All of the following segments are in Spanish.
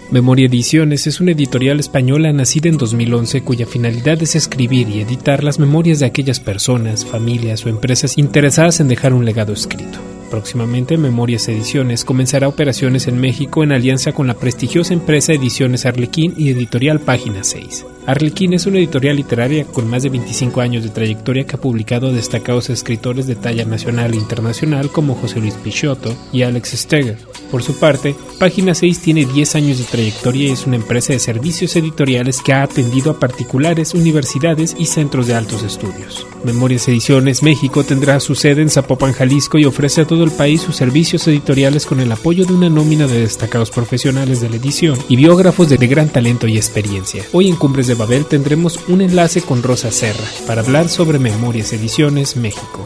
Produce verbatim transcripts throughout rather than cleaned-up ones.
Memoria Ediciones es una editorial española nacida en dos mil once cuya finalidad es escribir y editar las memorias de aquellas personas, familias o empresas interesadas en dejar un legado escrito. Próximamente, Memorias Ediciones comenzará operaciones en México en alianza con la prestigiosa empresa Ediciones Arlequín y Editorial Página seis. Arlequín es una editorial literaria con más de veinticinco años de trayectoria que ha publicado destacados escritores de talla nacional e internacional como José Luis Peixoto y Alex Steger. Por su parte, Página seis tiene diez años de trayectoria y es una empresa de servicios editoriales que ha atendido a particulares, universidades y centros de altos estudios. Memorias Ediciones México tendrá su sede en Zapopan, Jalisco, y ofrece a todo el país sus servicios editoriales con el apoyo de una nómina de destacados profesionales de la edición y biógrafos de gran talento y experiencia. Hoy en Cumbres de Babel tendremos un enlace con Rosa Serra para hablar sobre Memorias Ediciones México.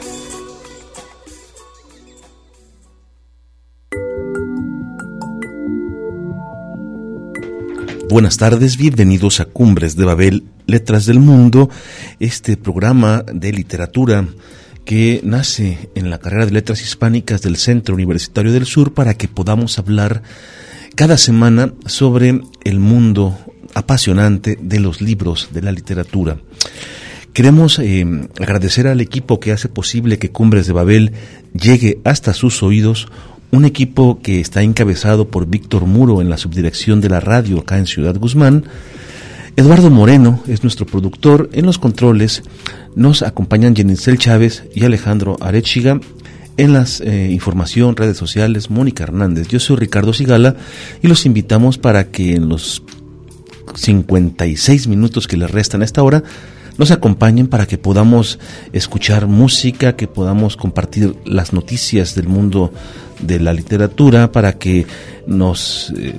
Buenas tardes, bienvenidos a Cumbres de Babel, Letras del Mundo, este programa de literatura que nace en la carrera de Letras Hispánicas del Centro Universitario del Sur para que podamos hablar cada semana sobre el mundo apasionante de los libros, de la literatura. Queremos eh, agradecer al equipo que hace posible que Cumbres de Babel llegue hasta sus oídos, un equipo que está encabezado por Víctor Muro en la subdirección de la radio acá en Ciudad Guzmán. Eduardo Moreno es nuestro productor. En los controles nos acompañan Yenisel Chávez y Alejandro Arechiga. En las eh, información, redes sociales, Mónica Hernández. Yo soy Ricardo Sigala y los invitamos para que en los cincuenta y seis minutos que les restan a esta hora nos acompañen para que podamos escuchar música, que podamos compartir las noticias del mundo de la literatura, para que nos eh,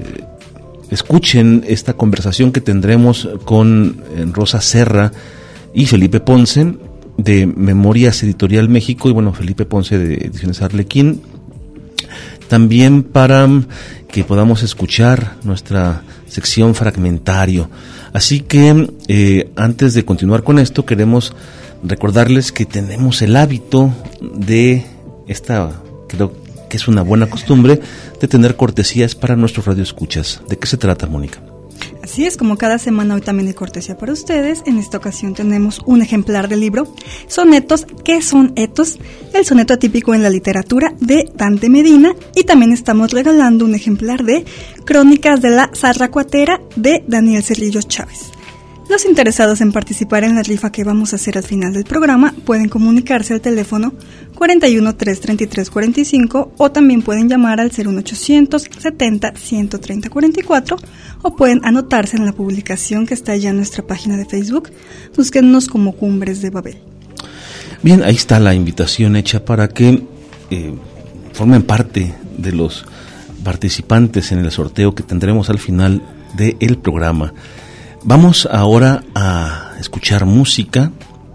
escuchen esta conversación que tendremos con eh, Rosa Serra y Felipe Ponce de Memorias Editorial México, y bueno, Felipe Ponce de Ediciones Arlequín, también para que podamos escuchar nuestra sección Fragmentario. Así que eh, antes de continuar con esto, queremos recordarles que tenemos el hábito de esta, creo que es una buena costumbre, de tener cortesías para nuestros radioescuchas. ¿De qué se trata, Mónica? Así es, como cada semana hoy también hay cortesía para ustedes. En esta ocasión tenemos un ejemplar del libro Sonetos. ¿Qué son etos? El soneto atípico en la literatura, de Dante Medina. Y también estamos regalando un ejemplar de Crónicas de la Zarracuatera, de Daniel Cerrillos Chávez. Los interesados en participar en la rifa que vamos a hacer al final del programa pueden comunicarse al teléfono cuarenta y uno, trescientos treinta y tres, cuarenta y cinco, o también pueden llamar al cero uno ochocientos setenta, ciento treinta, cuarenta y cuatro, o pueden anotarse en la publicación que está ya en nuestra página de Facebook. Búsquennos como Cumbres de Babel. Bien, ahí está la invitación hecha para que eh, formen parte de los participantes en el sorteo que tendremos al final del programa. Vamos ahora a escuchar música,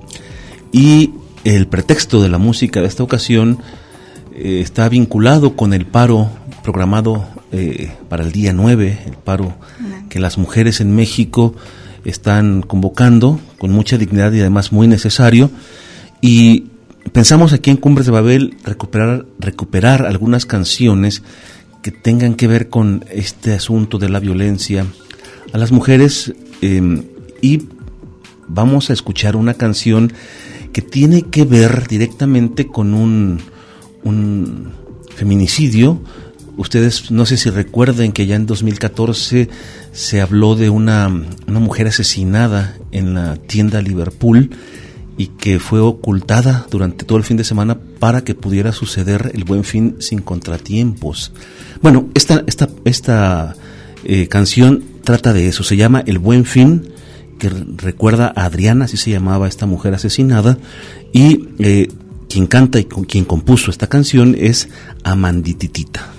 y el pretexto de la música de esta ocasión eh, está vinculado con el paro programado eh, para el día nueve, el paro que las mujeres en México están convocando con mucha dignidad y además muy necesario, y pensamos aquí en Cumbres de Babel recuperar, recuperar algunas canciones que tengan que ver con este asunto de la violencia a las mujeres. Eh, y vamos a escuchar una canción que tiene que ver directamente con un, un feminicidio. Ustedes no sé si recuerden que ya en dos mil catorce se habló de una, una mujer asesinada en la tienda Liverpool y que fue ocultada durante todo el fin de semana para que pudiera suceder el Buen Fin sin contratiempos. Bueno, esta, esta, esta eh, canción trata de eso, se llama El Buen Fin, que recuerda a Adriana, así se llamaba esta mujer asesinada, y eh, quien canta y con, quien compuso esta canción es Amandititita.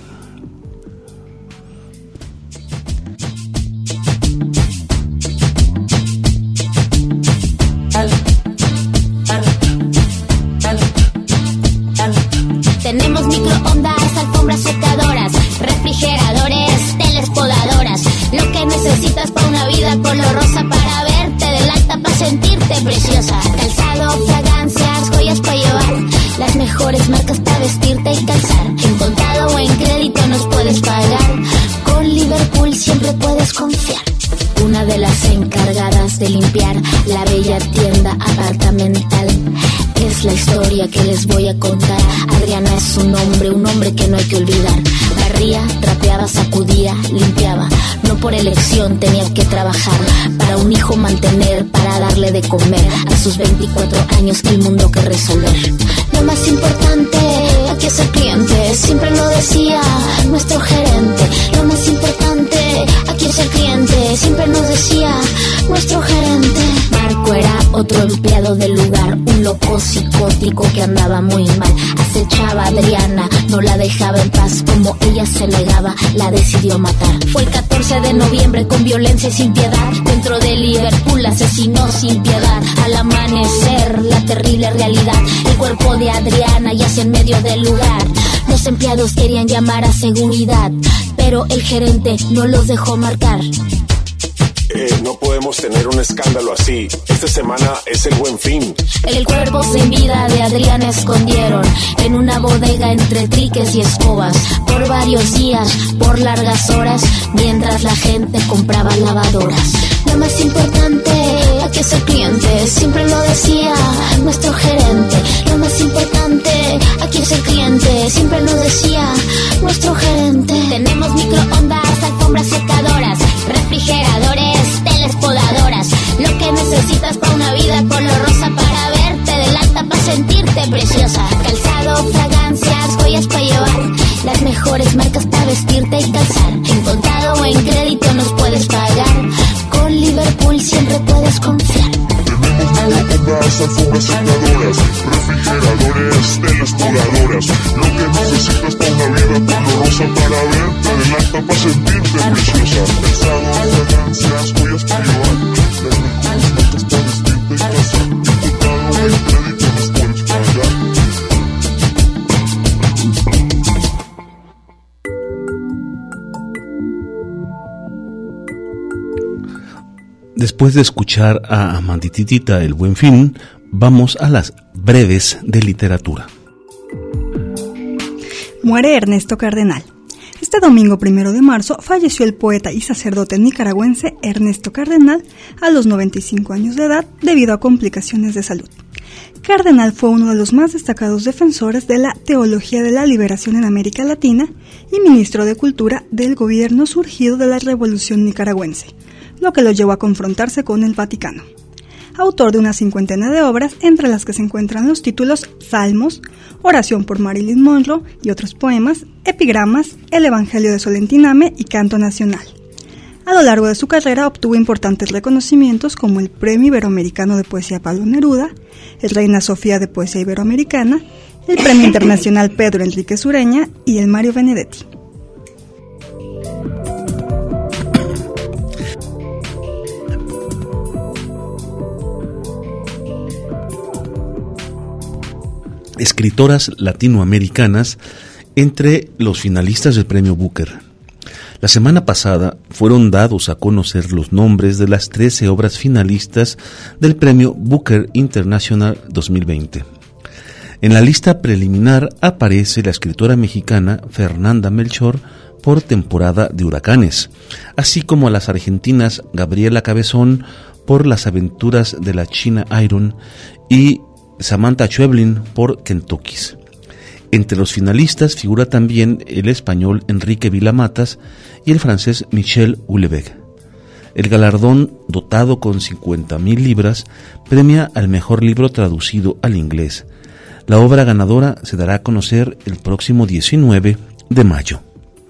Tenemos microondas, alfombras secadoras, refrigeradores, teles podadoras. Lo que necesitas para una vida color rosa, para verte del alta, para sentirte preciosa. Calzado, fragancias, joyas para llevar, las mejores marcas para vestirte y calzar. En contado o en crédito nos puedes pagar. Con Liverpool siempre puedes de limpiar la bella tienda apartamental. Es la historia que les voy a contar. Adriana es un hombre, un hombre que no hay que olvidar. Barría, trapeaba, sacudía, limpiaba. No por elección tenía que trabajar para un hijo mantener, para darle de comer. A sus veinticuatro años el mundo que resolver. Lo más importante aquí es el cliente, siempre lo decía nuestro gerente. Lo más importante aquí es el cliente, siempre nos decía nuestro gerente. Marco era otro empleado del lugar, un loco psicótico que andaba muy mal. Acechaba a Adriana, no la dejaba en paz. Como ella se negaba, la decidió matar. Fue el catorce de noviembre con violencia y sin piedad. Dentro de Liverpool asesinó sin piedad. Al amanecer, la terrible realidad. El cuerpo de Adriana yace en medio del lugar. Los empleados querían llamar a seguridad, pero el gerente no los dejó marcar. Eh, no podemos tener un escándalo así. Esta semana es el Buen Fin. El cuerpo sin vida de Adriana escondieron en una bodega entre triques y escobas. Por varios días, por largas horas, mientras la gente compraba lavadoras. Lo más importante aquí es el cliente, siempre lo decía nuestro gerente. Lo más importante aquí es el cliente, siempre lo decía nuestro gerente. Tenemos microondas, alfombras secadoras, refrigeradores, teles podadoras. Lo que necesitas para una vida color rosa, para verte del alta, para sentirte preciosa. Calzado, fragancias, joyas para llevar, las mejores marcas para vestirte y calzar. En contado o en crédito nos puedes pagar. Con Liverpool siempre puedes confiar. Tenemos microondas, alfombras secadoras, refrigeradores, teles podadoras. Lo que necesitas para una vida colorosa, para verte del alta, para sentirte preciosa. Calzado, fragancias, joyas para llevar, las mejores marcas para vestirte y calzar. En contado o en crédito nos puedes pagar. Después de escuchar a Amandititita El Buen Fin, vamos a las breves de literatura. Muere Ernesto Cardenal. Este domingo primero de marzo falleció el poeta y sacerdote nicaragüense Ernesto Cardenal a los noventa y cinco años de edad debido a complicaciones de salud. Cardenal fue uno de los más destacados defensores de la teología de la liberación en América Latina y ministro de Cultura del gobierno surgido de la Revolución Nicaragüense, lo que lo llevó a confrontarse con el Vaticano. Autor de una cincuentena de obras, entre las que se encuentran los títulos Salmos, Oración por Marilyn Monroe y otros poemas, epigramas, El Evangelio de Solentiname y Canto Nacional. A lo largo de su carrera obtuvo importantes reconocimientos como el Premio Iberoamericano de Poesía Pablo Neruda, el Reina Sofía de Poesía Iberoamericana, el Premio Internacional Pedro Enríquez Ureña y el Mario Benedetti. Escritoras latinoamericanas entre los finalistas del Premio Booker. La semana pasada fueron dados a conocer los nombres de las trece obras finalistas del Premio Booker International dos mil veinte. En la lista preliminar aparece la escritora mexicana Fernanda Melchor por Temporada de Huracanes, así como a las argentinas Gabriela Cabezón por Las Aventuras de la China Iron y Samantha Schweblin por Kentuckys. Entre los finalistas figura también el español Enrique Vilamatas y el francés Michel Houellebecq. El galardón, dotado con cincuenta mil libras, premia al mejor libro traducido al inglés. La obra ganadora se dará a conocer el próximo diecinueve de mayo.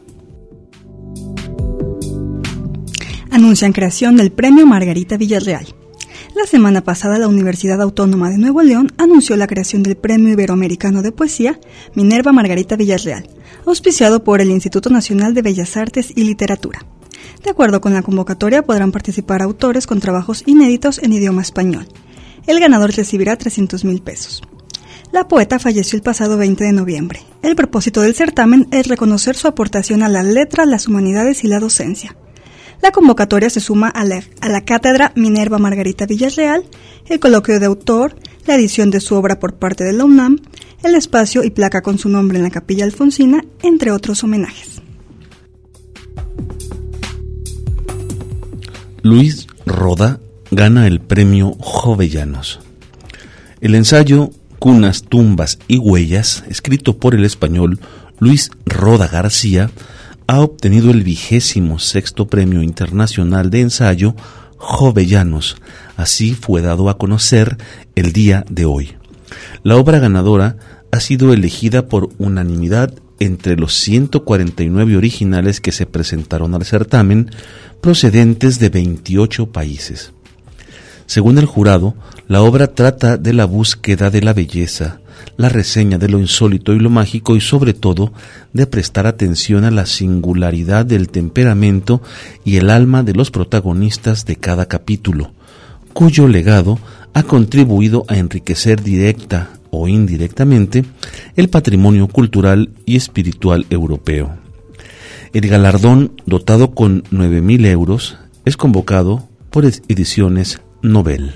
Anuncian creación del Premio Margarita Villarreal. La semana pasada, la Universidad Autónoma de Nuevo León anunció la creación del Premio Iberoamericano de Poesía Minerva Margarita Villarreal, auspiciado por el Instituto Nacional de Bellas Artes y Literatura. De acuerdo con la convocatoria, podrán participar autores con trabajos inéditos en idioma español. El ganador recibirá trescientos mil pesos. La poeta falleció el pasado veinte de noviembre. El propósito del certamen es reconocer su aportación a las letras, las humanidades y la docencia. La convocatoria se suma a la, a la cátedra Minerva Margarita Villarreal, el coloquio de autor, la edición de su obra por parte de la UNAM, el espacio y placa con su nombre en la Capilla Alfonsina, entre otros homenajes. Luis Roda gana el premio Jovellanos. El ensayo Cunas, tumbas y huellas, escrito por el español Luis Roda García, ha obtenido el vigésimo sexto premio internacional de ensayo Jovellanos. Así fue dado a conocer el día de hoy. La obra ganadora ha sido elegida por unanimidad entre los ciento cuarenta y nueve originales que se presentaron al certamen, procedentes de veintiocho países. Según el jurado, la obra trata de la búsqueda de la belleza, la reseña de lo insólito y lo mágico y sobre todo de prestar atención a la singularidad del temperamento y el alma de los protagonistas de cada capítulo, cuyo legado ha contribuido a enriquecer directa o indirectamente el patrimonio cultural y espiritual europeo. El galardón, dotado con nueve mil euros, es convocado por Ediciones Nobel.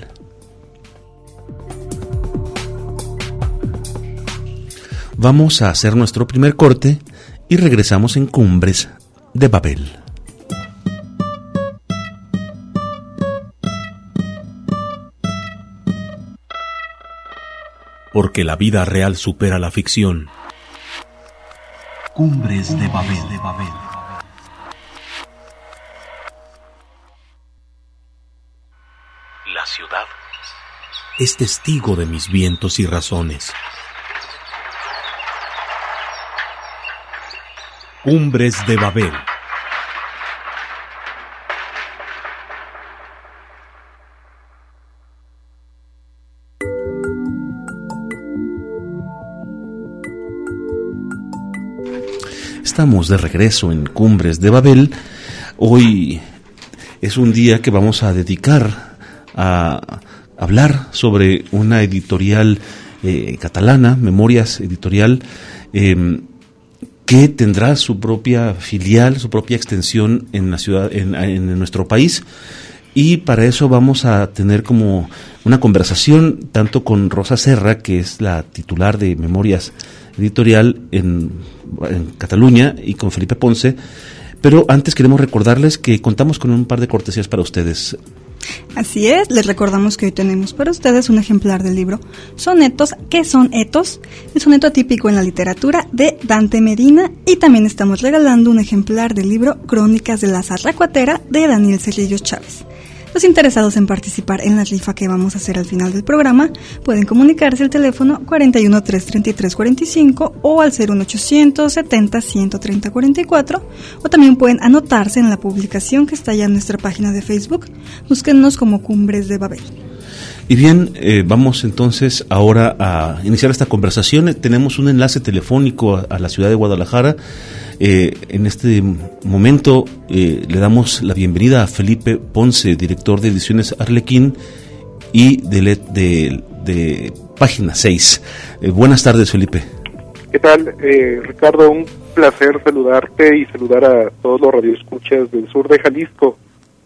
Vamos a hacer nuestro primer corte y regresamos en Cumbres de Babel. Porque la vida real supera la ficción. Cumbres de Babel. De Babel. La ciudad es testigo de mis vientos y razones. Cumbres de Babel. Estamos de regreso en Cumbres de Babel. Hoy es un día que vamos a dedicar a hablar sobre una editorial eh, catalana, Memorias Editorial, eh, que tendrá su propia filial, su propia extensión en la ciudad, en, en nuestro país, y para eso vamos a tener como una conversación tanto con Rosa Serra, que es la titular de Memorias Editorial en, en Cataluña, y con Felipe Ponce. Pero antes queremos recordarles que contamos con un par de cortesías para ustedes. Así es, les recordamos que hoy tenemos para ustedes un ejemplar del libro Sonetos, ¿qué son etos? El soneto atípico en la literatura de Dante Medina, y también estamos regalando un ejemplar del libro Crónicas de la Zarracuatera de Daniel Cerrillos Chávez. Los interesados en participar en la rifa que vamos a hacer al final del programa pueden comunicarse al teléfono cuarenta y uno, trescientos treinta y tres, cuarenta y cinco o al cero uno ochocientos setenta, ciento treinta, cuarenta y cuatro, o también pueden anotarse en la publicación que está ya en nuestra página de Facebook. Búsquennos como Cumbres de Babel. Y bien, eh, vamos entonces ahora a iniciar esta conversación. Tenemos un enlace telefónico a, a la ciudad de Guadalajara. Eh, en este momento eh, le damos la bienvenida a Felipe Ponce, director de Ediciones Arlequín y de, de, de Página seis. Eh, buenas tardes, Felipe. ¿Qué tal, eh, Ricardo? Un placer saludarte y saludar a todos los radioescuchas del sur de Jalisco.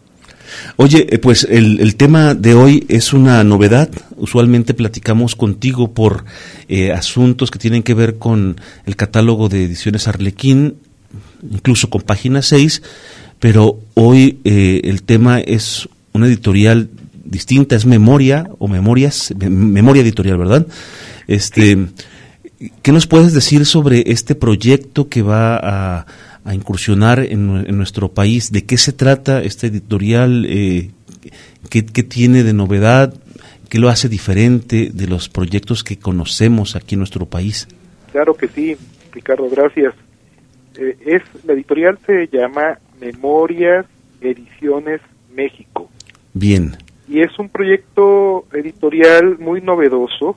Oye, eh, pues el, el tema de hoy es una novedad. Usualmente platicamos contigo por eh, asuntos que tienen que ver con el catálogo de Ediciones Arlequín, incluso con Página seis, pero hoy eh, el tema es una editorial distinta, es Memoria o Memorias, Memoria Editorial, ¿verdad? Este, ¿qué nos puedes decir sobre este proyecto que va a a incursionar en, en nuestro país? ¿De qué se trata esta editorial? Eh, ¿qué, ¿Qué tiene de novedad? ¿Qué lo hace diferente de los proyectos que conocemos aquí en nuestro país? Claro que sí, Ricardo, gracias. Eh, es la editorial se llama Memorias Ediciones México. Bien. Y es un proyecto editorial muy novedoso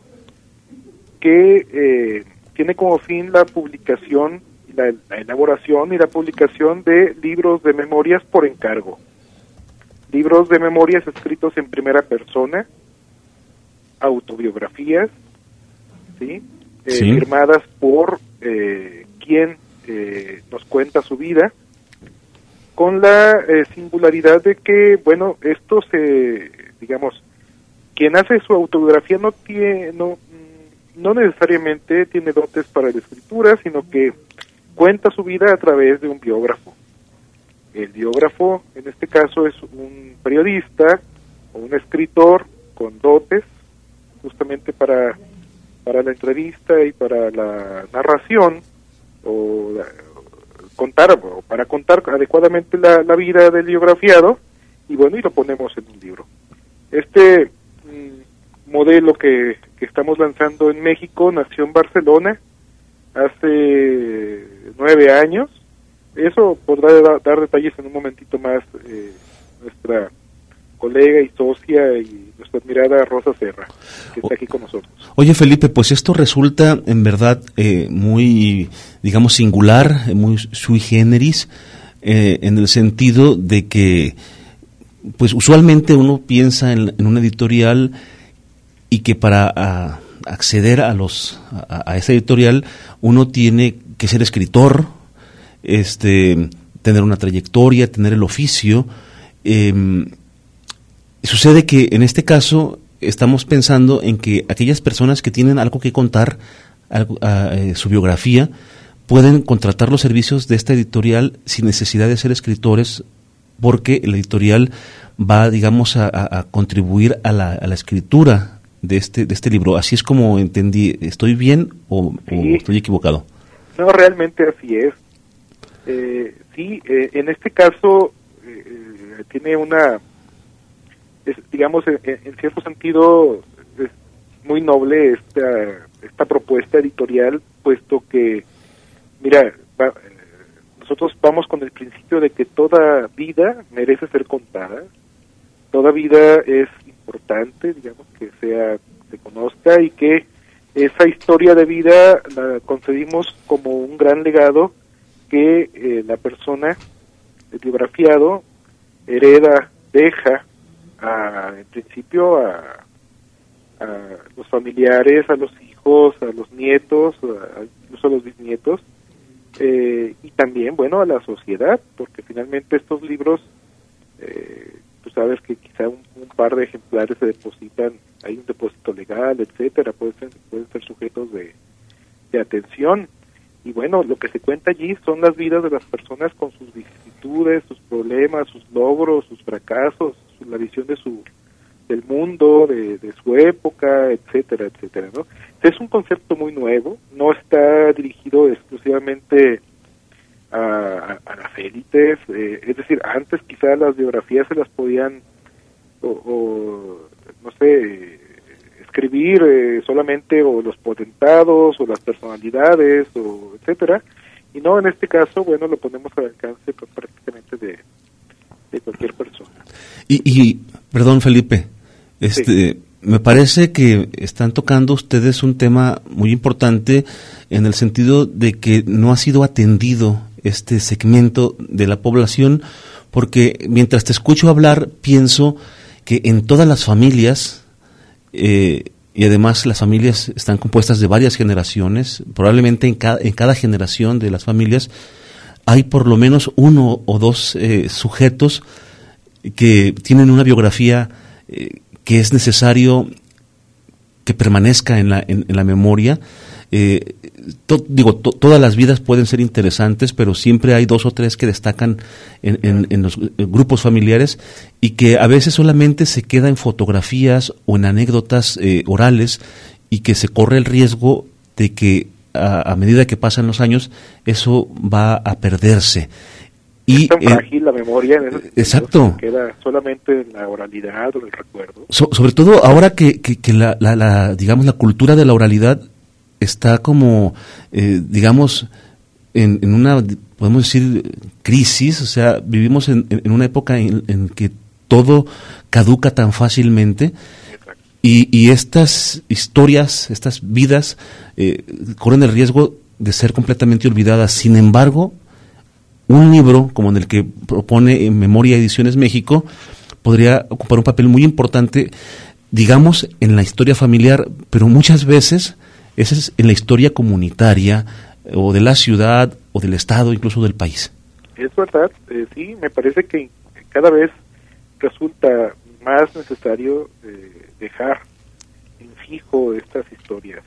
que eh, tiene como fin la publicación La, la elaboración y la publicación de libros de memorias por encargo. Libros de memorias escritos en primera persona, autobiografías, ¿sí? Eh, sí. Firmadas por eh, quien eh, nos cuenta su vida, con la eh, singularidad de que, bueno, esto se, digamos, quien hace su autobiografía no tiene, no, no necesariamente tiene dotes para la escritura, sino que cuenta su vida a través de un biógrafo. El biógrafo, en este caso, es un periodista o un escritor con dotes justamente para, para la entrevista y para la narración, o la, contar, o para contar adecuadamente la, la vida del biografiado, y bueno, y lo ponemos en un libro. Este mm, modelo que, que estamos lanzando en México nació en Barcelona hace nueve años. Eso podrá da, dar detalles en un momentito más eh, nuestra colega y socia y nuestra admirada Rosa Serra, que está aquí con nosotros. Oye, Felipe, pues esto resulta en verdad eh, muy, digamos, singular, muy sui generis, eh, en el sentido de que, pues usualmente uno piensa en, en una editorial y que para a, acceder a los a, a esa editorial uno tiene que ser escritor, este, tener una trayectoria, tener el oficio. Eh, sucede que en este caso estamos pensando en que aquellas personas que tienen algo que contar, algo, uh, su biografía, pueden contratar los servicios de esta editorial sin necesidad de ser escritores, porque la editorial va, digamos, a, a contribuir a la, a la escritura de este de este libro. Así es como entendí. ¿Estoy bien o, sí. o estoy equivocado? No, realmente así es. Eh, sí, eh, en este caso eh, tiene una, es, digamos, en, en cierto sentido es muy noble esta esta propuesta editorial, puesto que, mira, va, nosotros vamos con el principio de que toda vida merece ser contada, toda vida es importante, digamos, que sea, se conozca, y que esa historia de vida la concebimos como un gran legado que eh, la persona, el biografiado, hereda, deja, a, en principio, a, a los familiares, a los hijos, a los nietos, a, incluso a los bisnietos, eh, y también, bueno, a la sociedad, porque finalmente estos libros, eh, tú sabes que quizá un, un par de ejemplares se depositan, hay un depósito legal, etcétera, pueden ser, pueden ser sujetos de, de atención. Y bueno, lo que se cuenta allí son las vidas de las personas con sus vicisitudes, sus problemas, sus logros, sus fracasos, su, la visión de su del mundo, de, de su época, etcétera, etcétera, ¿no? Es un concepto muy nuevo, no está dirigido exclusivamente a, a, a las élites, eh, es decir, antes quizá las biografías se las podían, o, o no sé, escribir eh, solamente o los potentados o las personalidades o etcétera, y no, en este caso, bueno, lo ponemos al alcance prácticamente de, de cualquier persona. Y, y perdón, Felipe, este sí. Me parece que están tocando ustedes un tema muy importante en el sentido de que no ha sido atendido este segmento de la población, porque mientras te escucho hablar pienso que en todas las familias, eh, y además las familias están compuestas de varias generaciones, probablemente en cada, en cada generación de las familias hay por lo menos uno o dos eh, sujetos que tienen una biografía eh, que es necesario que permanezca en la, en, en la memoria. Eh, to, digo, to, todas las vidas pueden ser interesantes, pero siempre hay dos o tres que destacan en, en, en los grupos familiares y que a veces solamente se queda en fotografías o en anécdotas eh, orales, y que se corre el riesgo de que a, a medida que pasan los años eso va a perderse. Y, es tan frágil eh, la memoria en ese exacto. Que queda solamente en la oralidad o el recuerdo. So, sobre todo ahora que, que, que la, la, la, digamos, la cultura de la oralidad está como, eh, digamos, en, en una, podemos decir, crisis. O sea, vivimos en, en una época en, en que todo caduca tan fácilmente, y, y estas historias, estas vidas, eh, corren el riesgo de ser completamente olvidadas. Sin embargo, un libro como en el que propone en Memoria Ediciones México podría ocupar un papel muy importante, digamos, en la historia familiar, pero muchas veces esa es en la historia comunitaria, o de la ciudad, o del estado, incluso del país. Es verdad, eh, sí, me parece que cada vez resulta más necesario eh, dejar en fijo estas historias.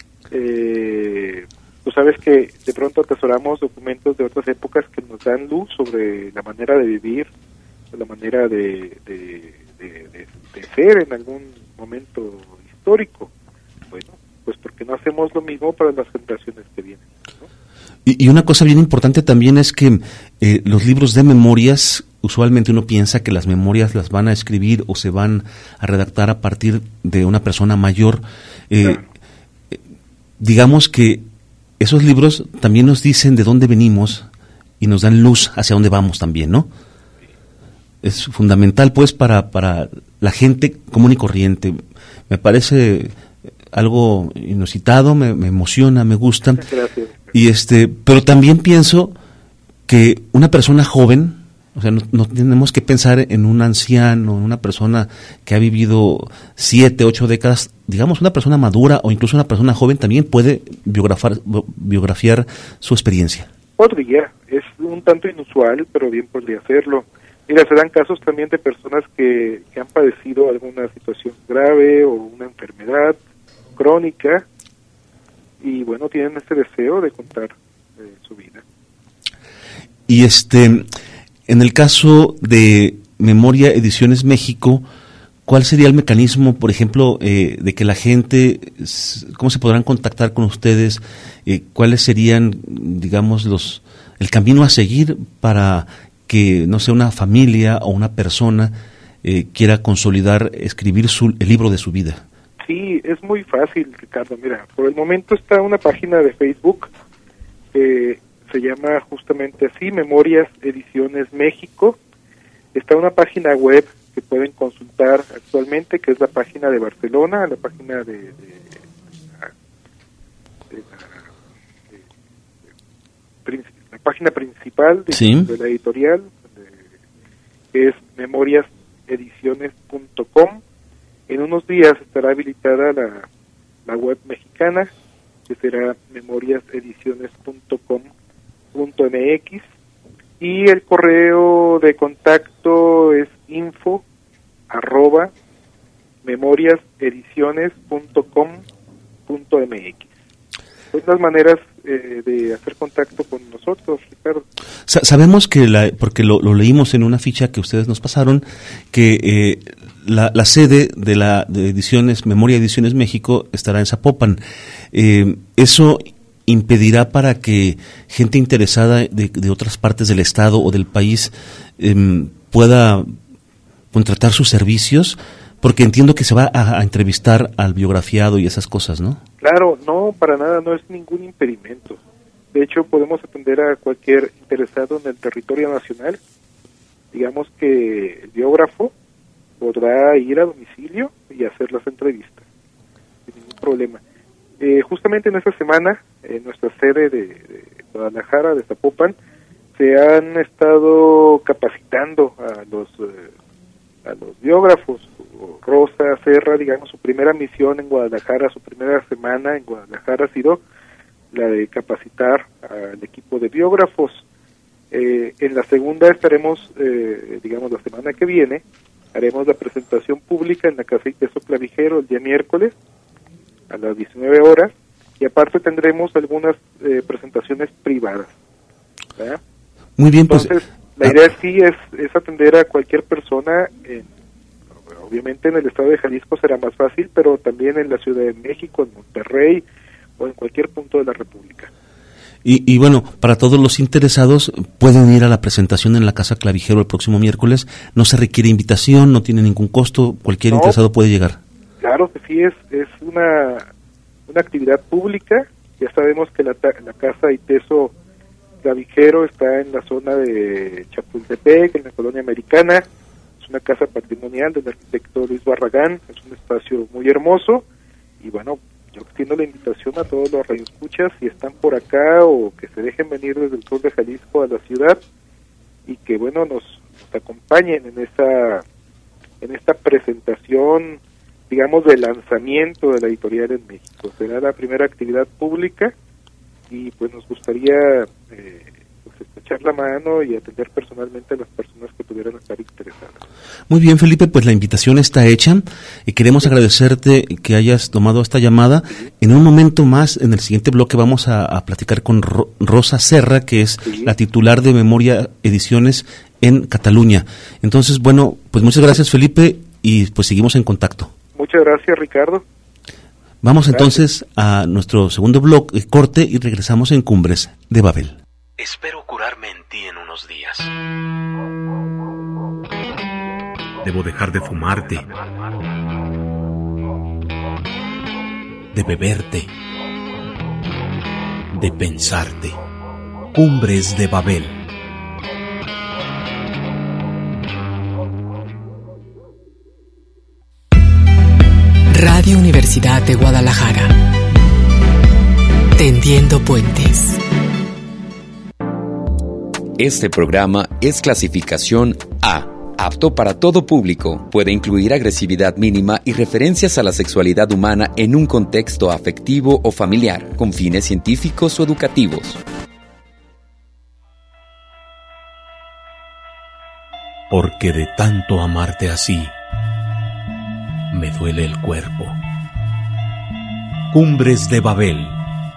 Eh, tú sabes que de pronto atesoramos documentos de otras épocas que nos dan luz sobre la manera de vivir, la manera de, de, de, de, de desaparecer en algún momento histórico. Bueno, pues porque no hacemos lo mismo para las generaciones que vienen, ¿no? Y, y una cosa bien importante también es que eh, los libros de memorias, usualmente uno piensa que las memorias las van a escribir o se van a redactar a partir de una persona mayor. Eh, Claro. eh, digamos que esos libros también nos dicen de dónde venimos y nos dan luz hacia dónde vamos también, ¿no? Es fundamental, pues, para, para la gente común y corriente. Me parece algo inusitado, me, me emociona, me gusta. Gracias. Y este, pero también pienso que una persona joven, o sea, no, no tenemos que pensar en un anciano, en una persona que ha vivido siete, ocho décadas, digamos una persona madura o incluso una persona joven también puede biografar, biografiar su experiencia. Podría, es un tanto inusual, pero bien podría hacerlo. Mira, se dan casos también de personas que, que han padecido alguna situación grave o una enfermedad crónica y bueno, tienen ese deseo de contar eh, su vida. Y este, en el caso de Memoria Ediciones México, ¿cuál sería el mecanismo, por ejemplo, eh, de que la gente, cómo se podrán contactar con ustedes? Eh, ¿Cuáles serían, digamos, los el camino a seguir para que, no sé, una familia o una persona eh, quiera consolidar, escribir su, el libro de su vida? Sí, es muy fácil, Ricardo. Mira, por el momento está una página de Facebook que se llama justamente así, Memorias Ediciones México. Está una página web que pueden consultar actualmente, que es la página de Barcelona, la página de, de, de, de, de, de la página principal de, sí. de la editorial, de, que es memorias ediciones punto com. En unos días estará habilitada la, la web mexicana, que será memorias ediciones punto com punto m x, y el correo de contacto es info arroba memorias ediciones punto com punto m x. Son las maneras eh, de hacer contacto con nosotros, Ricardo. Sa- sabemos que, la, porque lo, lo leímos en una ficha que ustedes nos pasaron, que eh, la, la sede de la de Ediciones, Memoria Ediciones México estará en Zapopan. Eh, ¿Eso impedirá para que gente interesada de, de otras partes del estado o del país eh, pueda contratar sus servicios? Porque entiendo que se va a, a entrevistar al biografiado y esas cosas, ¿no? Claro, no, para nada, no es ningún impedimento. De hecho, podemos atender a cualquier interesado en el territorio nacional. Digamos que el biógrafo podrá ir a domicilio y hacer las entrevistas, sin ningún problema. Eh, justamente en esta semana, en nuestra sede de, de Guadalajara, de Zapopan, se han estado capacitando a los, eh, a los biógrafos. Rosa Serra, digamos, su primera misión en Guadalajara, su primera semana en Guadalajara ha sido la de capacitar al equipo de biógrafos. Eh, en la segunda estaremos, eh, digamos, la semana que viene, haremos la presentación pública en la Casa Iteso Clavijero el día miércoles a las diecinueve horas, y aparte tendremos algunas eh, presentaciones privadas, ¿verdad? Muy bien, pues... Entonces, la idea sí es, es atender a cualquier persona en obviamente en el estado de Jalisco será más fácil, pero también en la Ciudad de México, en Monterrey o en cualquier punto de la República. Y, y bueno, para todos los interesados pueden ir a la presentación en la Casa Clavijero el próximo miércoles. No se requiere invitación, no tiene ningún costo, cualquier No, interesado puede llegar. Claro que sí, es, es una, una actividad pública. Ya sabemos que la, la Casa Iteso Clavijero está en la zona de Chapultepec, en la colonia americana. Es una casa patrimonial del arquitecto Luis Barragán, es un espacio muy hermoso, y bueno, yo extiendo la invitación a todos los radioescuchas, si están por acá o que se dejen venir desde el sur de Jalisco a la ciudad, y que bueno, nos, nos acompañen en esta, en esta presentación, digamos, de lanzamiento de la editorial en México. Será la primera actividad pública, y pues nos gustaría eh, pues, estrechar la mano y atender personalmente a las personas que pudieran estar interesadas. Muy bien, Felipe, pues la invitación está hecha y queremos agradecerte que hayas tomado esta llamada. En un momento más, en el siguiente bloque, vamos a, a platicar con Ro- Rosa Serra, que es Sí. la titular de Memoria Ediciones en Cataluña. Entonces, bueno, pues muchas gracias, Felipe, y pues seguimos en contacto. Muchas gracias, Ricardo. Vamos entonces a nuestro segundo blog, eh, corte, y regresamos en Cumbres de Babel. Espero curarme en ti en unos días. Debo dejar de fumarte, de beberte, de pensarte. Cumbres de Babel. Radio Universidad de Guadalajara. Tendiendo puentes. Este programa es clasificación A, apto para todo público. Puede incluir agresividad mínima y referencias a la sexualidad humana en un contexto afectivo o familiar, con fines científicos o educativos. Porque de tanto amarte así, me duele el cuerpo. Cumbres de Babel.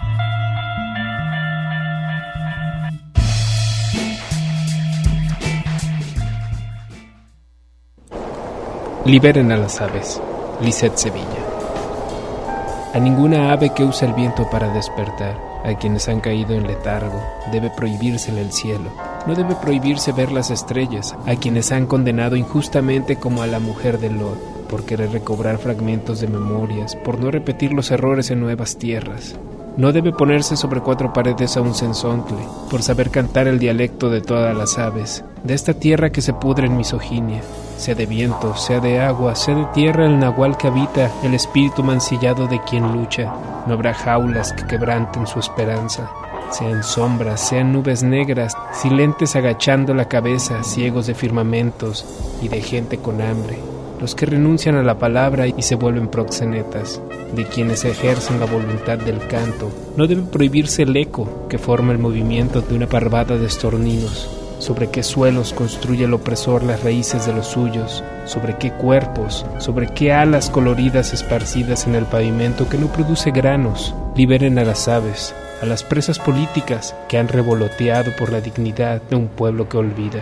Liberen a las aves. Lisette Sevilla. A ninguna ave que usa el viento para despertar, a quienes han caído en letargo, debe prohibírsele el cielo. No debe prohibirse ver las estrellas, a quienes han condenado injustamente como a la mujer de Lot, por querer recobrar fragmentos de memorias, por no repetir los errores en nuevas tierras. No debe ponerse sobre cuatro paredes a un sensontle, por saber cantar el dialecto de todas las aves, de esta tierra que se pudre en misoginia, sea de viento, sea de agua, sea de tierra el nahual que habita, el espíritu mancillado de quien lucha. No habrá jaulas que quebranten su esperanza, sean sombras, sean nubes negras, silentes agachando la cabeza, ciegos de firmamentos y de gente con hambre. Los que renuncian a la palabra y se vuelven proxenetas, de quienes ejercen la voluntad del canto. No debe prohibirse el eco que forma el movimiento de una parvada de estorninos. Sobre qué suelos construye el opresor las raíces de los suyos, sobre qué cuerpos, sobre qué alas coloridas esparcidas en el pavimento que no produce granos. Liberen a las aves, a las presas políticas que han revoloteado por la dignidad de un pueblo que olvida.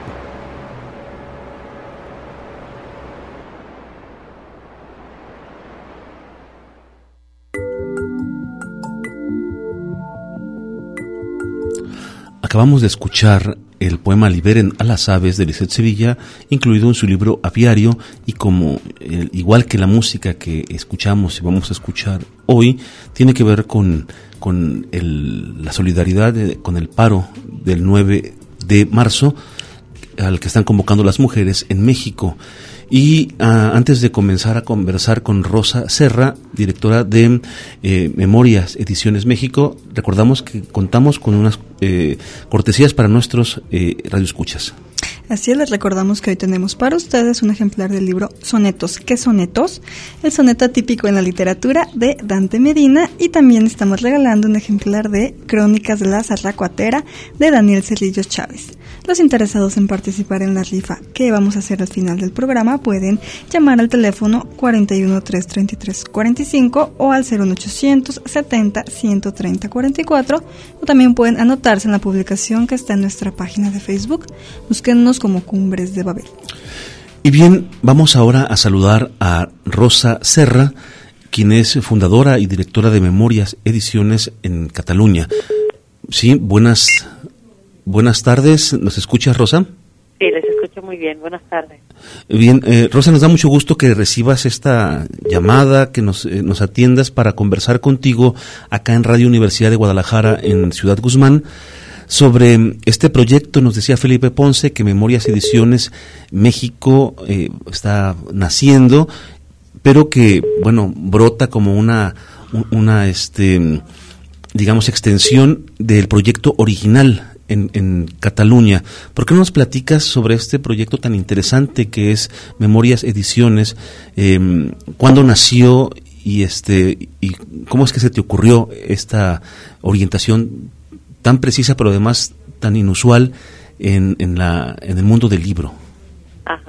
Acabamos de escuchar el poema Liberen a las aves de Lisette Sevilla, incluido en su libro Aviario, y como eh, igual que la música que escuchamos y vamos a escuchar hoy, tiene que ver con, con el, la solidaridad de, con el paro del nueve de marzo, al que están convocando las mujeres en México. Y uh, antes de comenzar a conversar con Rosa Serra, directora de eh, Memorias Ediciones México, recordamos que contamos con unas eh, cortesías para nuestros eh, radioescuchas. Así es, les recordamos que hoy tenemos para ustedes un ejemplar del libro Sonetos. ¿Qué sonetos? El soneto típico en la literatura de Dante Medina, y también estamos regalando un ejemplar de Crónicas de la Zarracuatera de Daniel Cerrillos Chávez. Los interesados en participar en la rifa que vamos a hacer al final del programa pueden llamar al teléfono cuarenta y uno, trescientos treinta y tres, cuarenta y cinco o al cero ochocientos setenta, ciento treinta, cuarenta y cuatro, o también pueden anotarse en la publicación que está en nuestra página de Facebook. Búsquennos como Cumbres de Babel. Y bien, vamos ahora a saludar a Rosa Serra, quien es fundadora y directora de Memorias Ediciones en Cataluña. Sí, buenas buenas tardes. ¿Nos escuchas, Rosa? Sí, les escucho muy bien. Buenas tardes. Bien, eh, Rosa, nos da mucho gusto que recibas esta llamada, que nos, eh, nos atiendas para conversar contigo acá en Radio Universidad de Guadalajara, en Ciudad Guzmán, sobre este proyecto. Nos decía Felipe Ponce que Memorias Ediciones México eh, está naciendo, pero que, bueno, brota como una, una este, digamos, extensión del proyecto original En, en Cataluña. ¿Por qué no nos platicas sobre este proyecto tan interesante que es Memorias Ediciones? Eh, ¿Cuándo nació y este y cómo es que se te ocurrió esta orientación tan precisa, pero además tan inusual en, en la en el mundo del libro? Ajá.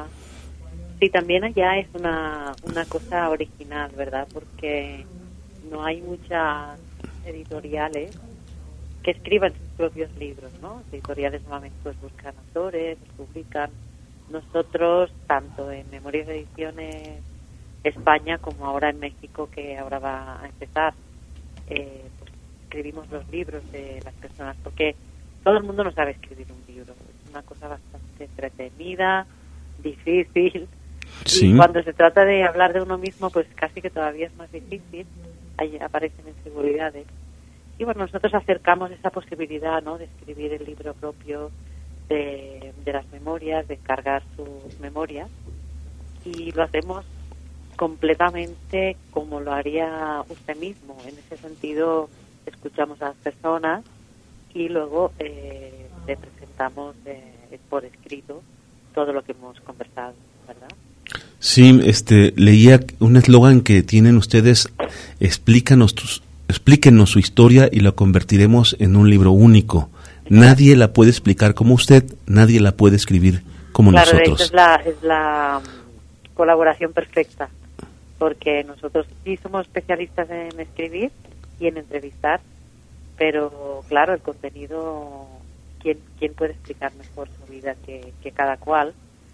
Sí, también allá es una una cosa original, ¿verdad? Porque no hay muchas editoriales que escriban sus propios libros, ¿no? Las editoriales normalmente pues buscan autores, publican nosotros, tanto en Memorias de Ediciones España como ahora en México, que ahora va a empezar, eh, pues escribimos los libros de las personas, porque todo el mundo no sabe escribir un libro. Es una cosa bastante entretenida, difícil. Sí. Y cuando se trata de hablar de uno mismo, pues casi que todavía es más difícil. Ahí aparecen inseguridades. Y bueno, nosotros acercamos esa posibilidad, ¿no?, de escribir el libro propio de, de las memorias, de encargar sus memorias. Y lo hacemos completamente como lo haría usted mismo. En ese sentido, escuchamos a las personas y luego eh, le presentamos eh, por escrito todo lo que hemos conversado, ¿verdad? Sí, este, leía un eslogan que tienen ustedes: explícanos tus, explíquenos su historia y la convertiremos en un libro único. Nadie la puede explicar como usted, nadie la puede escribir como claro, nosotros. Claro, es la, es la um, colaboración perfecta, porque nosotros sí somos especialistas en escribir y en entrevistar, pero claro, el contenido, ¿quién, quién puede explicar mejor su vida que, que cada cual?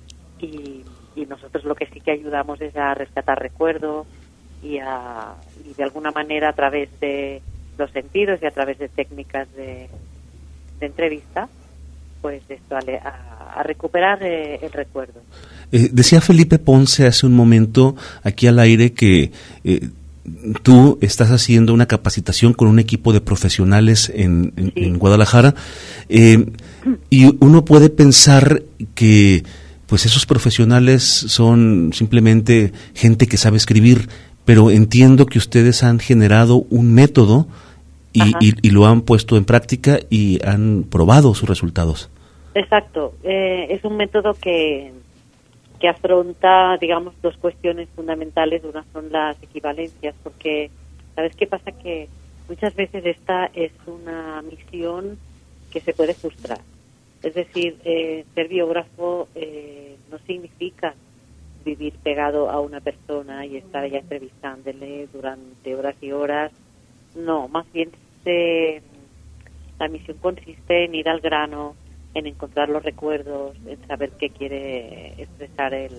Y, y nosotros lo que sí que ayudamos es a rescatar recuerdos y, a, y de alguna manera a través de los sentidos y a través de técnicas de, de entrevista, pues esto, a, a recuperar eh, el recuerdo. Eh, decía Felipe Ponce hace un momento aquí al aire que eh, tú estás haciendo una capacitación con un equipo de profesionales en, en, sí. en Guadalajara, eh, y uno puede pensar que pues esos profesionales son simplemente gente que sabe escribir, pero entiendo que ustedes han generado un método y, y, y lo han puesto en práctica y han probado sus resultados. Exacto, eh, es un método que que afronta, digamos, dos cuestiones fundamentales. Una son las equivalencias, porque ¿sabes qué pasa? Que muchas veces esta es una misión que se puede frustrar. Es decir, eh, ser biógrafo eh, no significa vivir pegado a una persona y estar ya entrevistándole durante horas y horas. No, más bien se, la misión consiste en ir al grano, en encontrar los recuerdos, en saber qué quiere expresar el,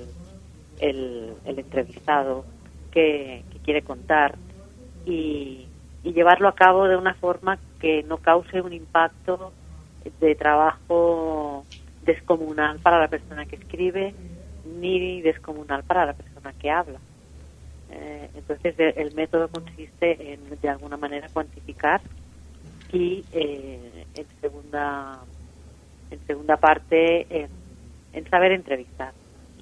el, el entrevistado, qué, qué quiere contar, y, y llevarlo a cabo de una forma que no cause un impacto de trabajo descomunal para la persona que escribe, ni descomunal para la persona que habla. Eh, entonces el, el método consiste en, de alguna manera, cuantificar y, eh, en segunda en segunda parte, en, en saber entrevistar.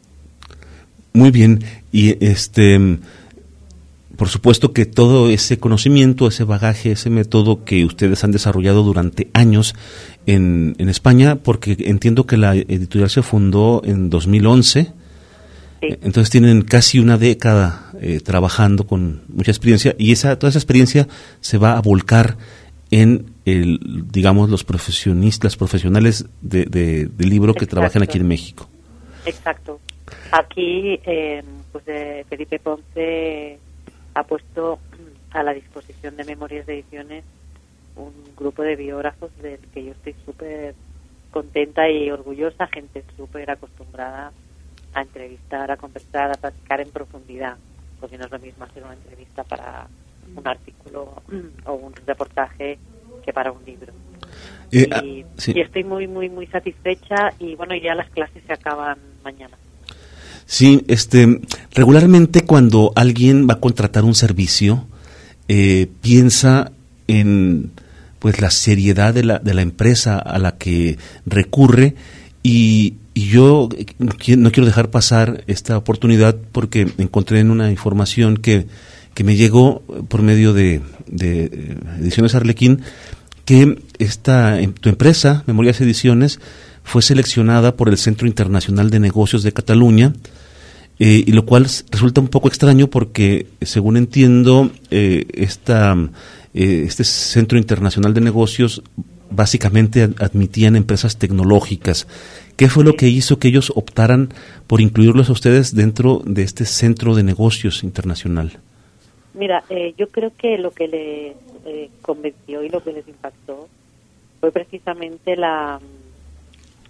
Muy bien, y este, por supuesto que todo ese conocimiento, ese bagaje, ese método que ustedes han desarrollado durante años en, en España, porque entiendo que la editorial se fundó en dos mil once, sí. Entonces tienen casi una década eh, trabajando con mucha experiencia, y esa toda esa experiencia se va a volcar en el, digamos, los profesionistas, profesionales de, de, de libro que Exacto. trabajan aquí en México. Exacto. Aquí, eh, pues eh, Felipe Ponce ha puesto a la disposición de Memorias de Ediciones un grupo de biógrafos del que yo estoy súper contenta y orgullosa, gente súper acostumbrada a entrevistar, a conversar, a platicar en profundidad, porque no es lo mismo hacer una entrevista para un artículo o un reportaje que para un libro. Eh, y, ah, sí. y estoy muy, muy, muy satisfecha, y bueno, ya las clases se acaban mañana. Sí, este, regularmente cuando alguien va a contratar un servicio, eh, piensa en pues la seriedad de la, de la empresa a la que recurre, y, y yo no quiero dejar pasar esta oportunidad porque encontré en una información que que me llegó por medio de, de Ediciones Arlequín, que esta tu empresa, Memorias Ediciones, fue seleccionada por el Centro Internacional de Negocios de Cataluña, eh, y lo cual resulta un poco extraño porque, según entiendo, eh, esta, eh, este Centro Internacional de Negocios básicamente admitían empresas tecnológicas. ¿Qué fue lo que hizo que ellos optaran por incluirlos a ustedes dentro de este Centro de Negocios Internacional? Mira, eh, yo creo que lo que les eh, convenció y lo que les impactó fue precisamente la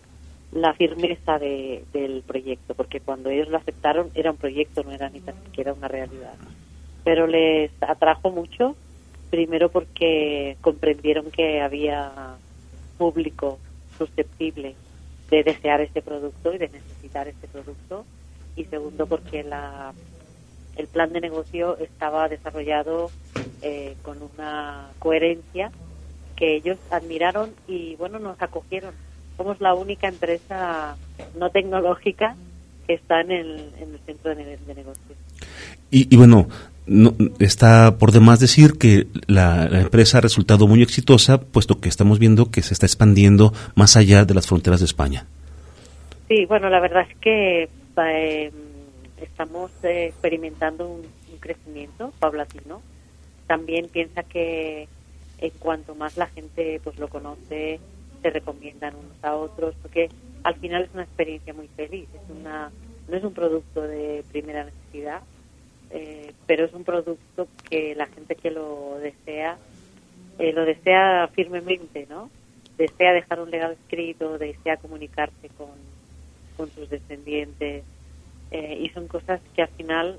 la firmeza de, del proyecto, porque cuando ellos lo aceptaron era un proyecto, no era ni tan siquiera una realidad. Pero les atrajo mucho, primero porque comprendieron que había público susceptible de desear este producto y de necesitar este producto, y segundo porque la, el plan de negocio estaba desarrollado eh, con una coherencia que ellos admiraron y bueno, nos acogieron. Somos la única empresa no tecnológica que está en el, en el centro de, de negocios. Y, y bueno, no, está por demás decir que la, la empresa ha resultado muy exitosa, puesto que estamos viendo que se está expandiendo más allá de las fronteras de España. Sí, bueno, la verdad es que eh, estamos eh, experimentando un, un crecimiento paulatino. También piensa que en cuanto más la gente pues lo conoce, se recomiendan unos a otros, porque al final es una experiencia muy feliz. Es una, no es un producto de primera necesidad, eh, pero es un producto que la gente que lo desea, eh, lo desea firmemente, ¿no? Desea dejar un legado escrito, desea comunicarse con, con sus descendientes, eh, y son cosas que al final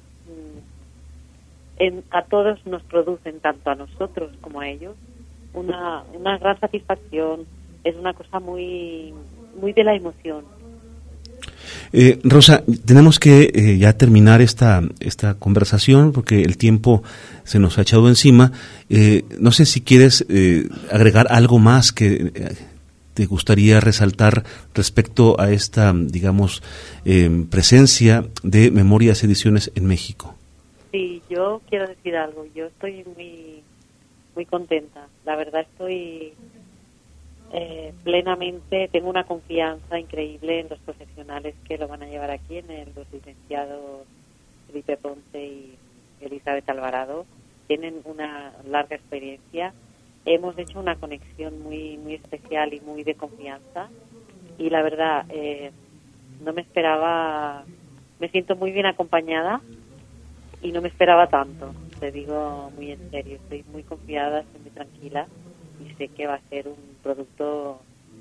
mmm, en, a todos nos producen, tanto a nosotros como a ellos, una, una gran satisfacción. Es una cosa muy muy de la emoción. Eh, Rosa, tenemos que eh, ya terminar esta esta conversación porque el tiempo se nos ha echado encima. Eh, no sé si quieres eh, agregar algo más que eh, te gustaría resaltar respecto a esta, digamos, eh, presencia de Memorias Ediciones en México. Sí, yo quiero decir algo. Yo estoy muy muy contenta. La verdad estoy Eh, plenamente, tengo una confianza increíble en los profesionales que lo van a llevar aquí, en el, los licenciados Felipe Ponce y Elizabeth Alvarado. Tienen una larga experiencia, hemos hecho una conexión muy muy especial y muy de confianza, y la verdad eh, no me esperaba, me siento muy bien acompañada y no me esperaba tanto, te digo muy en serio, estoy muy confiada, estoy muy tranquila y sé que va a ser un producto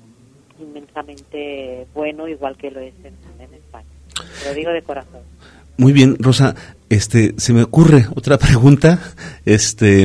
inmensamente bueno, igual que lo es en, en España. Te lo digo de corazón. Muy bien, Rosa, este, se me ocurre otra pregunta, este,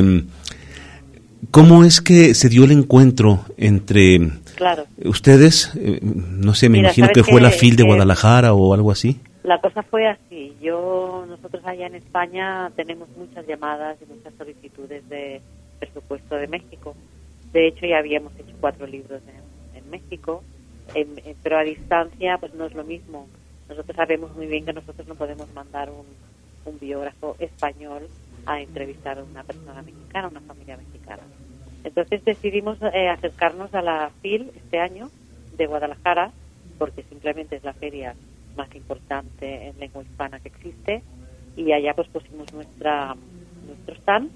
¿cómo es que se dio el encuentro entre claro. ustedes? Eh, no sé, me Mira, imagino que fue que, la F I L de que Guadalajara o algo así. La cosa fue así. Yo, nosotros allá en España tenemos muchas llamadas y muchas solicitudes de presupuesto de México. De hecho, ya habíamos hecho cuatro libros en, en México, en, en, pero a distancia pues no es lo mismo. Nosotros sabemos muy bien que nosotros no podemos mandar un, un biógrafo español a entrevistar a una persona mexicana, una familia mexicana. Entonces decidimos eh, acercarnos a la F I L este año de Guadalajara, porque simplemente es la feria más importante en lengua hispana que existe, y allá pues pusimos nuestra nuestro stand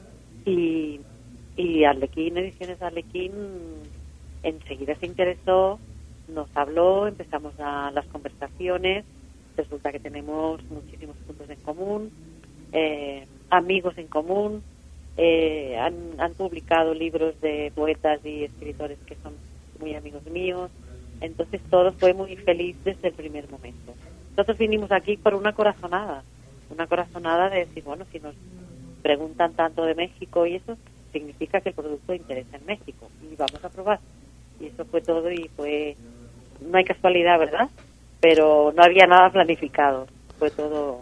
y Y Arlequín, Ediciones Arlequín, enseguida se interesó, nos habló, empezamos a las conversaciones, resulta que tenemos muchísimos puntos en común, eh, amigos en común, eh, han, han publicado libros de poetas y escritores que son muy amigos míos, entonces todo fue muy feliz desde el primer momento. Nosotros vinimos aquí por una corazonada, una corazonada de decir, bueno, si nos preguntan tanto de México y eso, significa que el producto interesa en México y vamos a probar. Y eso fue todo, y fue, no hay casualidad, ¿verdad? Pero no había nada planificado, fue todo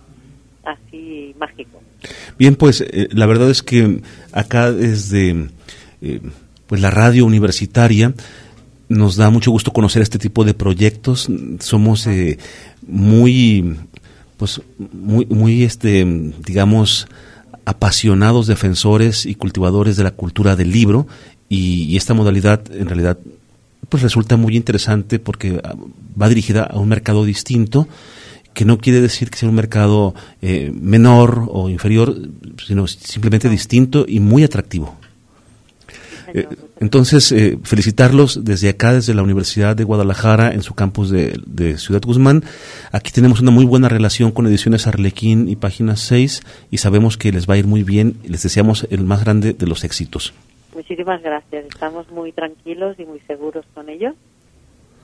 así mágico. Bien, pues eh, la verdad es que acá desde eh, pues la radio universitaria nos da mucho gusto conocer este tipo de proyectos. Somos eh, muy pues muy muy este digamos apasionados defensores y cultivadores de la cultura del libro, y, y esta modalidad en realidad pues resulta muy interesante porque va dirigida a un mercado distinto, que no quiere decir que sea un mercado eh, menor o inferior, sino simplemente distinto y muy atractivo. Eh, entonces, eh, felicitarlos desde acá, desde la Universidad de Guadalajara, en su campus de, de Ciudad Guzmán. Aquí tenemos una muy buena relación con Ediciones Arlequín y Página seis, y sabemos que les va a ir muy bien, y les deseamos el más grande de los éxitos. Muchísimas gracias, estamos muy tranquilos y muy seguros con ellos,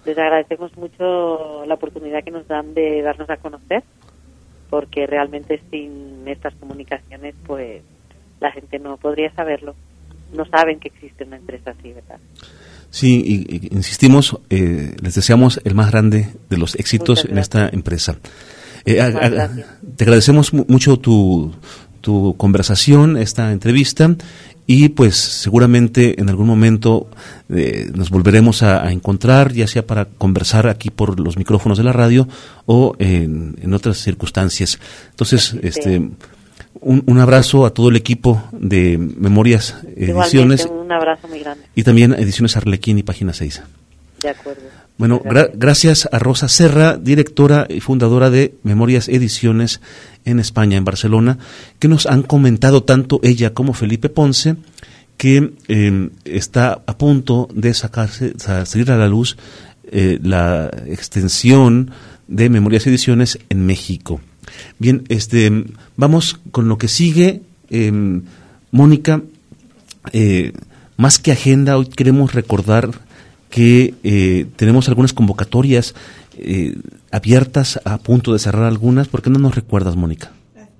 les agradecemos mucho la oportunidad que nos dan de darnos a conocer, porque realmente sin estas comunicaciones, pues la gente no podría saberlo. No saben que existe una empresa así, ¿verdad? Sí, y, y insistimos, eh, les deseamos el más grande de los éxitos en esta empresa. Eh, a, a, te agradecemos mucho tu, tu conversación, esta entrevista, y pues seguramente en algún momento eh, nos volveremos a, a encontrar, ya sea para conversar aquí por los micrófonos de la radio o en, en otras circunstancias. Entonces, sí. este un, un abrazo a todo el equipo de Memorias Ediciones. Igualmente, un abrazo muy grande. Y también Ediciones Arlequín y Página seis. De acuerdo. Bueno, gra- gracias a Rosa Serra, directora y fundadora de Memorias Ediciones en España, en Barcelona, que nos han comentado tanto ella como Felipe Ponce, que eh, está a punto de sacarse, salir a la luz eh, la extensión de Memorias Ediciones en México. Bien, este, vamos con lo que sigue. Eh, Mónica, eh, más que agenda, hoy queremos recordar que eh, tenemos algunas convocatorias eh, abiertas, a punto de cerrar algunas. ¿Por qué no nos recuerdas, Mónica?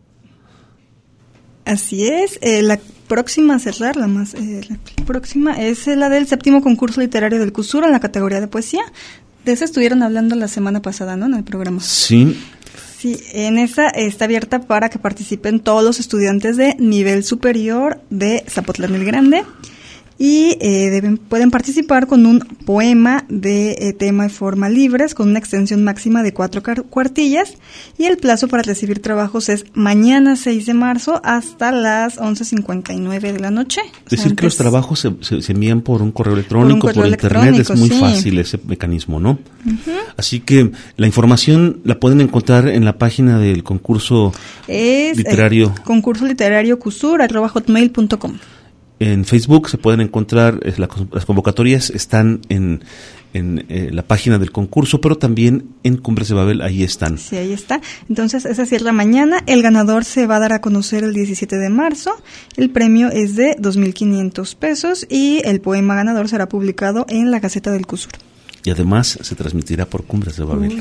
Así es, eh, la próxima a cerrar, la más eh, la próxima es la del séptimo concurso literario del CUSUR en la categoría de poesía. De eso estuvieron hablando la semana pasada, ¿no?, en el programa. Sí. Sí, en esa está abierta para que participen todos los estudiantes de nivel superior de Zapotlán el Grande. Y eh, deben, pueden participar con un poema de eh, tema y forma libres, con una extensión máxima de cuatro car- cuartillas, y el plazo para recibir trabajos es mañana seis de marzo hasta las once cincuenta y nueve de la noche. Es decir, que los trabajos se, se, se envían por un correo electrónico, por, por internet, es muy sí. fácil ese mecanismo, ¿no? Uh-huh. Así que la información la pueden encontrar en la página del concurso es, literario. Eh, concurso literario cusur arroba hotmail punto com. En Facebook se pueden encontrar, eh, la, las convocatorias están en, en eh, la página del concurso, pero también en Cumbres de Babel, ahí están. Sí, ahí está. Entonces, esa cierra mañana. El ganador se va a dar a conocer el diecisiete de marzo. El premio es de dos mil quinientos pesos y el poema ganador será publicado en la Gaceta del CUSUR. Y además se transmitirá por Cumbres de Babel.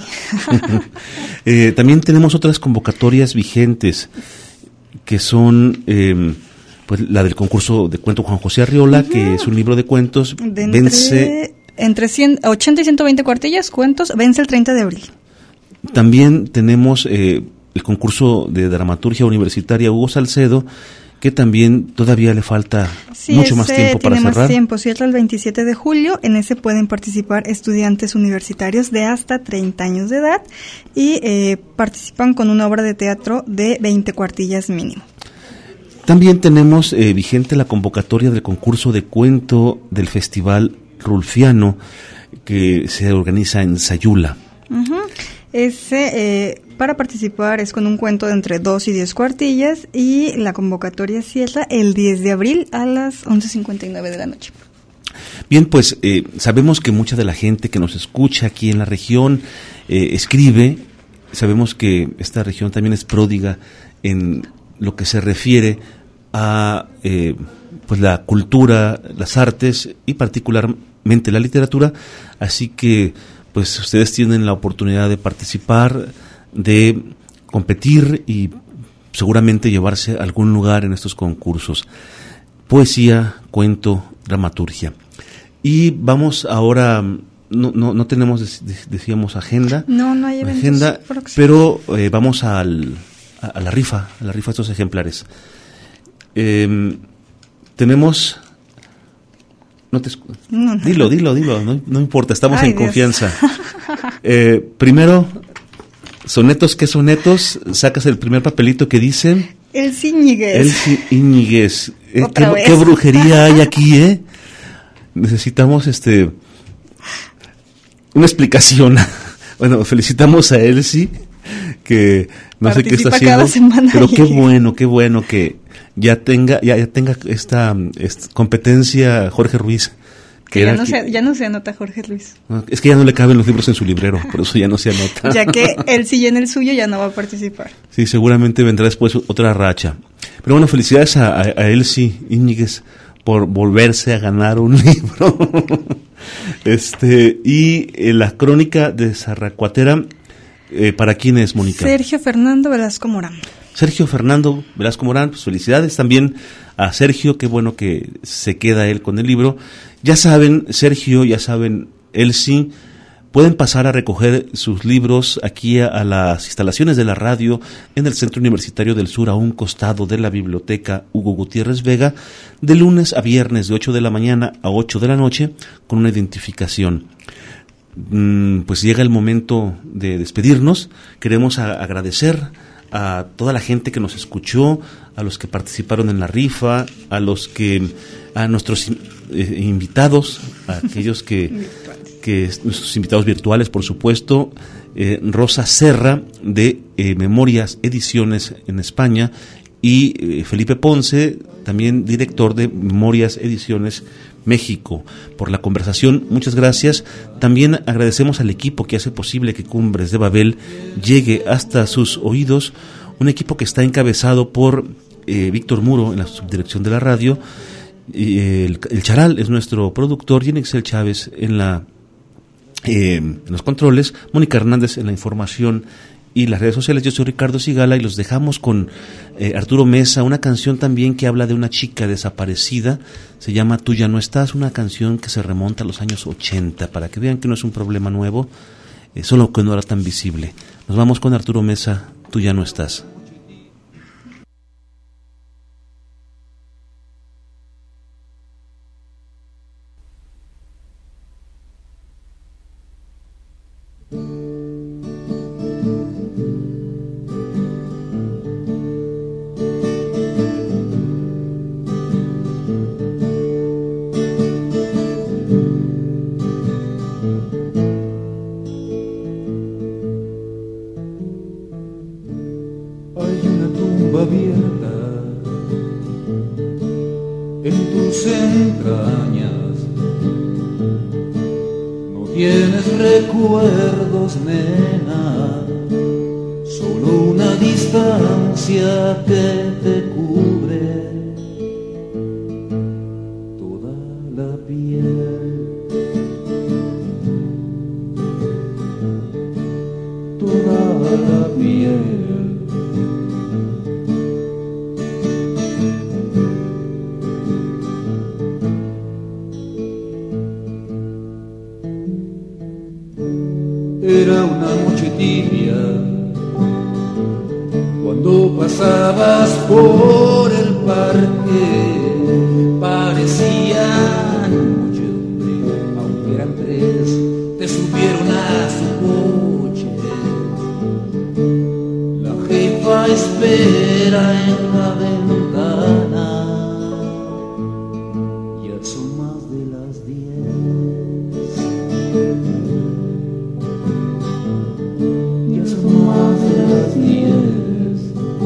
eh, también tenemos otras convocatorias vigentes que son... Eh, pues la del concurso de cuento Juan José Arriola, uh-huh. que es un libro de cuentos, de entre, vence... Entre cien, ochenta y ciento veinte cuartillas, cuentos, vence el treinta de abril. También tenemos eh, el concurso de dramaturgia universitaria Hugo Salcedo, que también todavía le falta sí, mucho más tiempo para cerrar. Tiene más tiempo, cierra el veintisiete de julio, en ese pueden participar estudiantes universitarios de hasta treinta años de edad y eh, participan con una obra de teatro de veinte cuartillas mínimo. También tenemos eh, vigente la convocatoria del concurso de cuento del Festival Rulfiano, que se organiza en Sayula. Uh-huh. Ese, eh, para participar es con un cuento de entre dos y diez cuartillas, y la convocatoria cierra el diez de abril a las once cincuenta y nueve de la noche. Bien, pues eh, sabemos que mucha de la gente que nos escucha aquí en la región eh, escribe. Sabemos que esta región también es pródiga en lo que se refiere a eh, pues la cultura, las artes y particularmente la literatura, así que pues ustedes tienen la oportunidad de participar, de competir y seguramente llevarse a algún lugar en estos concursos. Poesía, cuento, dramaturgia. Y vamos ahora, no no, no tenemos, decíamos, agenda, no, no hay eventos agenda, próximos. Pero eh, vamos al A, a la rifa, a la rifa de estos ejemplares. Eh, tenemos... No te escu- no, no. Dilo, dilo, dilo, no, no importa, estamos Ay, en Dios. Confianza. Eh, primero, sonetos, ¿qué sonetos? Sacas el primer papelito que dice... Elsie Íñiguez. Elsie Íñiguez. Eh, ¿qué, ¿Qué brujería hay aquí, eh? Necesitamos este una explicación. Bueno, felicitamos a Elsie, que no sé qué está haciendo, pero ahí. Qué bueno, qué bueno que ya tenga ya, ya tenga esta, esta competencia Jorge Ruiz. Que ya, no se, ya no se anota Jorge Ruiz. Es que ya no le caben los libros en su librero, por eso ya no se anota. Ya que él sí en el suyo ya no va a participar. Sí, seguramente vendrá después otra racha. Pero bueno, felicidades a, a, a Elsie Íñiguez por volverse a ganar un libro. Este, y eh, la crónica de Zarracuatera, eh, ¿para quién es, Mónica? Sergio Fernando Velasco Morán. Sergio Fernando Velasco Morán, pues felicidades también a Sergio, qué bueno que se queda él con el libro. Ya saben, Sergio, ya saben, Elsie, pueden pasar a recoger sus libros aquí a, a las instalaciones de la radio en el Centro Universitario del Sur, a un costado de la Biblioteca Hugo Gutiérrez Vega, de lunes a viernes de ocho de la mañana a ocho de la noche, con una identificación. Mm, pues llega el momento de despedirnos. Queremos a, agradecer a toda la gente que nos escuchó, a los que participaron en la rifa, a los que, a nuestros eh, invitados, a aquellos que, que nuestros invitados virtuales, por supuesto, eh, Rosa Serra de eh, Memorias Ediciones en España y eh, Felipe Ponce, también director de Memorias Ediciones México, por la conversación. Muchas gracias. También agradecemos al equipo que hace posible que Cumbres de Babel llegue hasta sus oídos, un equipo que está encabezado por eh, Víctor Muro en la subdirección de la radio, y el, el Charal es nuestro productor, y Enixel Chávez en, la, eh, en los controles, Mónica Hernández en la información y las redes sociales. Yo soy Ricardo Sigala y los dejamos con eh, Arturo Mesa, una canción también que habla de una chica desaparecida, se llama Tú ya no estás, una canción que se remonta a los años ochenta, para que vean que no es un problema nuevo, eh, solo que no era tan visible. Nos vamos con Arturo Mesa, Tú ya no estás. Era una noche tibia cuando pasabas por el parque, parecían noche donde, aunque eran tres, te subieron a su coche. La jefa espera en la ventana, ya son más de las diez. Ya son más de las diez.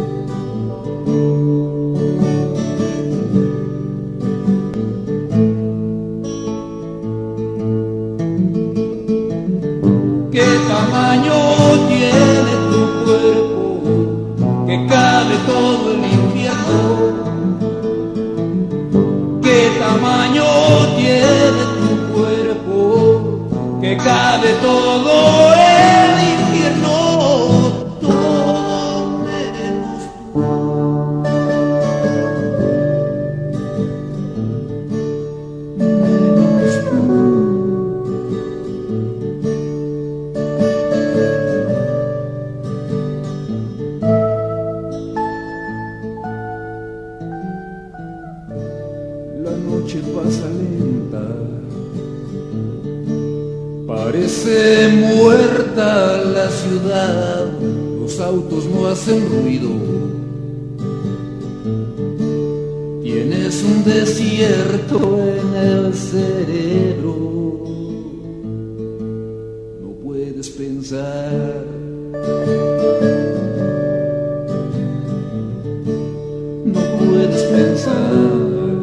¿Qué tamaño tiene tu cuerpo que cabe todo el infierno? ¿Qué tamaño tiene tu cuerpo que cabe todo el infierno? Todo menos tú. Menos tú. La noche pasa lenta, parece muerta la ciudad, los autos no hacen ruido, tienes un desierto en el cerebro, no puedes pensar, no puedes pensar.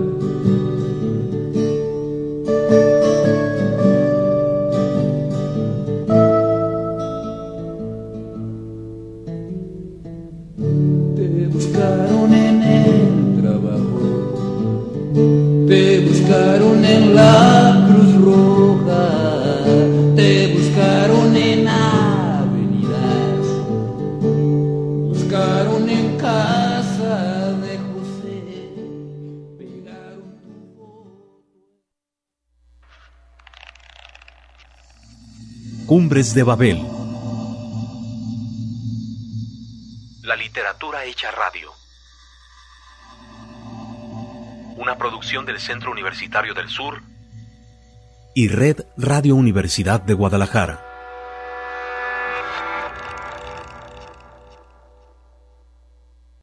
Te buscaron en el trabajo, te buscaron en la Cruz Roja, Cumbres de Babel. La literatura hecha radio. Una producción del Centro Universitario del Sur y Red Radio Universidad de Guadalajara.